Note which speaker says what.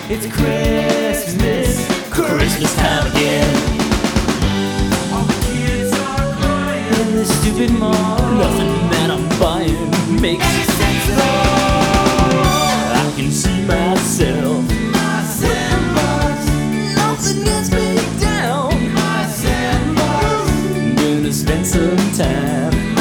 Speaker 1: It's Christmas, Christmas time again.
Speaker 2: All the kids are crying
Speaker 1: In this stupid mall, nothing that I'm buying makes sense at all. I can see myself,
Speaker 2: Sandbox,
Speaker 1: nothing gets me down.
Speaker 2: my sandbox,
Speaker 1: Gonna spend some time